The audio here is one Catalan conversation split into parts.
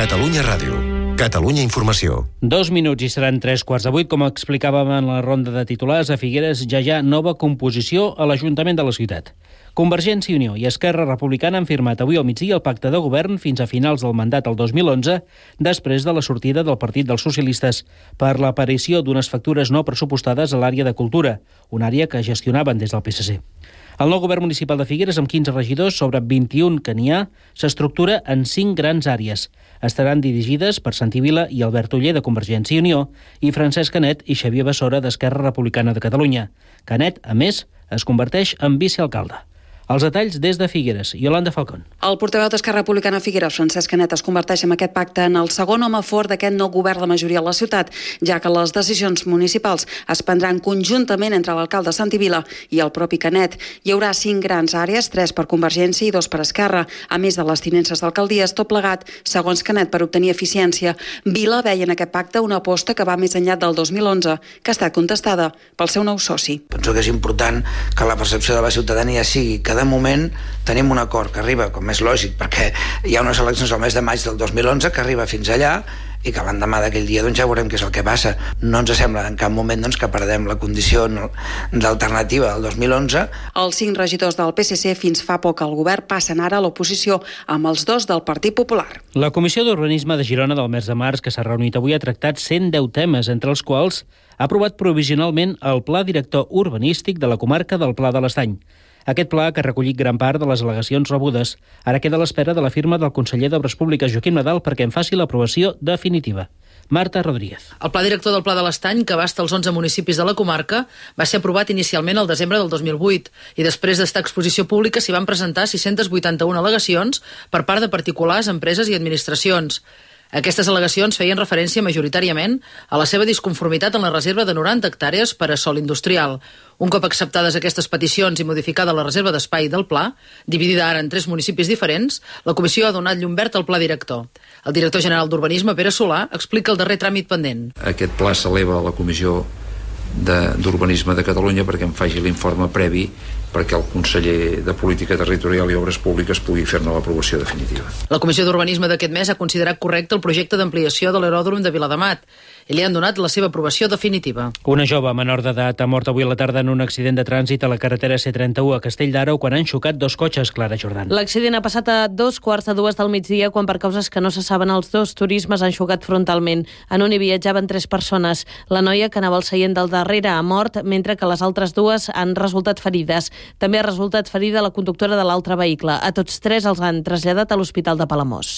Catalunya Ràdio. Catalunya Informació. 2 minuts i seran 7:45. Com explicàvem en la ronda de titulars, a Figueres ja hi ha nova composició a l'Ajuntament de la ciutat. Convergència i Unió i Esquerra Republicana han firmat avui al migdia el pacte de govern fins a finals del mandat el 2011, després de la sortida del Partit dels Socialistes, per l'aparició d'unes factures no pressupostades a l'àrea de cultura, una àrea que gestionaven des del PSC. El nou govern municipal de Figueres, amb 15 regidors sobre 21 que n'hi ha, s'estructura en 5 grans àrees. Estaran dirigides per Santi Vila i Albert Oller, de Convergència i Unió, i Francesc Canet i Xavier Besora, d'Esquerra Republicana de Catalunya. Canet, a més, es converteix en vicealcalde. Els detalls des de Figueres. Yolanda Falcón. El portaveu d'Esquerra Republicana a Figueres, Francesc Canet, es converteix amb aquest pacte en el segon home fort d'aquest nou govern de majoria a la ciutat, ja que les decisions municipals es prendran conjuntament entre l'alcalde Santi Vila i el propi Canet. Hi haurà 5 grans àrees, 3 per Convergència i 2 per Esquerra, a més de les tinences d'alcaldies, tot plegat, segons Canet, per obtenir eficiència. Vila veia en aquest pacte una aposta que va més enllà del 2011, que ha estat contestada pel seu nou soci. Penso que és important que la percepció de la ciutadania sigui que de moment tenim un acord que arriba, com és lògic, perquè hi ha unes eleccions al mes de maig del 2011 que arriba fins allà i que l'endemà d'aquell dia ja veurem què és el que passa. No ens sembla en cap moment que perdem la condició d'alternativa del 2011. Els 5 regidors del PSC fins fa poc al govern passen ara a l'oposició amb els 2 del Partit Popular. La Comissió d'Urbanisme de Girona del mes de març, que s'ha reunit avui, ha tractat 110 temes, entre els quals ha aprovat provisionalment el Pla Director Urbanístic de la comarca del Pla de l'Estany. Aquest pla, que ha recollit gran part de les al·legacions rebudes, ara queda a l'espera de la firma del conseller d'Obres Públiques, Joaquim Nadal, perquè en faci l'aprovació definitiva. Marta Rodríguez. El pla director del Pla de l'Estany, que abasta els 11 municipis de la comarca, va ser aprovat inicialment al desembre del 2008 i després d'estar a exposició pública s'hi van presentar 681 al·legacions per part de particulars, empreses i administracions. Aquestes al·legacions feien referència majoritàriament a la seva disconformitat en la reserva de 90 hectàrees per a sòl industrial. Un cop acceptades aquestes peticions i modificada la reserva d'espai del pla, dividida ara en 3 municipis diferents, la comissió ha donat llum verd al pla director. El director general d'Urbanisme, Pere Solà, explica el darrer tràmit pendent. Aquest pla s'eleva a la Comissió d'Urbanisme de Catalunya perquè em faci l'informe previ perquè el conseller de Política Territorial i Obres Públiques pugui fer-ne l'aprovació definitiva. La Comissió d'Urbanisme d'aquest mes ha considerat correcte el projecte d'ampliació de l'aeròdrom de Viladamat i li han donat la seva aprovació definitiva. Una jove menor d'edat ha mort avui a la tarda en un accident de trànsit a la carretera C31 a Castell d'Aro quan han xocat 2 cotxes, Clara Jordan. L'accident ha passat a 2:45 del migdia quan, per causes que no se saben, els 2 turismes han xocat frontalment. En un hi viatjaven 3 persones. La noia, que anava al seient del darrere, ha mort, mentre que les altres 2 han resultat ferides. També ha resultat ferida la conductora de l'altre vehicle. A tots 3 els han traslladat a l'Hospital de Palamós.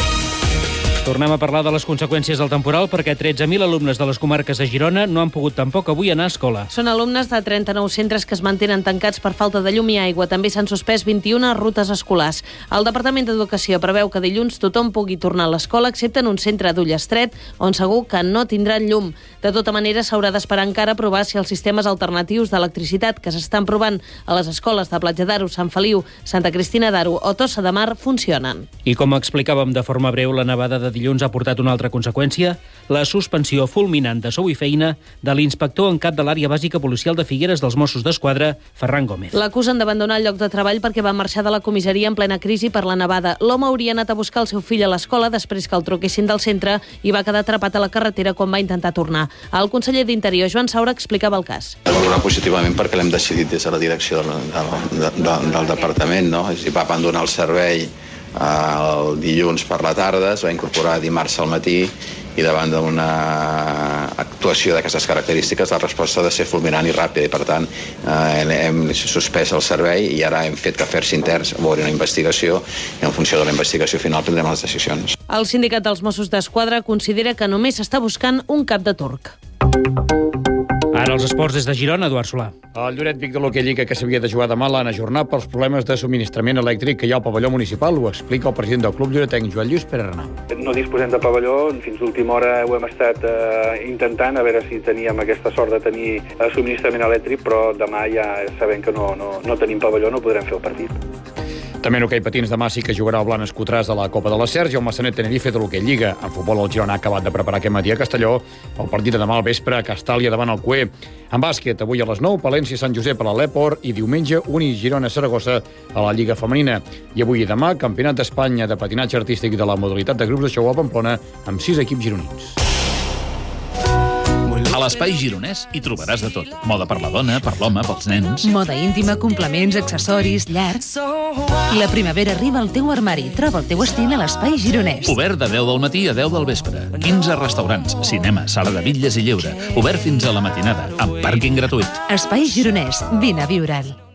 Tornem a parlar de les conseqüències del temporal perquè 13.000 alumnes de les comarques de Girona no han pogut tampoc avui anar a escola. Són alumnes de 39 centres que es mantenen tancats per falta de llum i aigua. També s'han suspès 21 rutes escolars. El Departament d'Educació preveu que dilluns tothom pugui tornar a l'escola, excepte en un centre d'Ullestret, on segur que no tindran llum. De tota manera, s'haurà d'esperar encara a provar si els sistemes alternatius d'electricitat que s'estan provant a les escoles de Platja d'Aro, Sant Feliu, Santa Cristina d'Aro o Tossa de Mar funcionen. I com explicàvem de forma breu, la nevada de dilluns ha portat una altra conseqüència, la suspensió fulminant de sou i feina de l'inspector en cap de l'àrea bàsica policial de Figueres dels Mossos d'Esquadra, Ferran Gómez. L'acusen d'abandonar el lloc de treball perquè va marxar de la comissaria en plena crisi per la nevada. L'home hauria anat a buscar el seu fill a l'escola després que el truquessin del centre i va quedar atrapat a la carretera quan va intentar tornar. El conseller d'Interior, Joan Saura, explicava el cas. Valorar positivament perquè l'hem decidit des de la direcció del departament, no? És a dir, va abandonar el servei el dilluns per la tarda, es va incorporar dimarts al matí i davant d'una actuació d'aquestes característiques la resposta ha de ser fulminant i ràpida i per tant hem suspès el servei i ara hem fet afers interns, veure una investigació i en funció de la investigació final prendrem les decisions. El sindicat dels Mossos d'Esquadra considera que només s'està buscant un cap de turc. Ara els esports des de Girona, Eduard Solà. El Lloret Vic de l'Hoquei Lliga, que s'havia de jugar demà, l'han ajornat pels problemes de subministrament elèctric que hi ha al pavelló municipal. Ho explica el president del club lloretenc, Joan Lluís Perarnà. No disposem de pavelló, fins l'última hora ho hem estat intentant, a veure si teníem aquesta sort de tenir subministrament elèctric, però demà ja sabem que no tenim pavelló, no podrem fer el partit. També en hoquei patins demà sí que jugarà el Blanes Cotràs de la Copa de la Serge i el Massanet Tenerife de l'hoquei Lliga. En futbol el Girona ha acabat de preparar aquest matí a Castelló el partit de demà al vespre a Castàlia davant el Cué. En bàsquet, avui a les 9, Palència Sant Josep a l'Alèport i diumenge Uni Girona Saragossa a la Lliga Femenina. I avui i demà, Campionat d'Espanya de patinatge artístic de la modalitat de grups de xou a Pamplona amb 6 equips gironins. A l'Espai Gironès hi trobaràs de tot. Moda per la dona, per l'home, pels nens. Moda íntima, complements, accessoris, llargs. La primavera arriba al teu armari. Troba el teu estil a l'Espai Gironès. Obert de 10 del matí a 10 del vespre. 15 restaurants, cinema, sala de bitlles i lleure. Obert fins a la matinada, amb pàrquing gratuït. Espai Gironès. Vine a viure'l.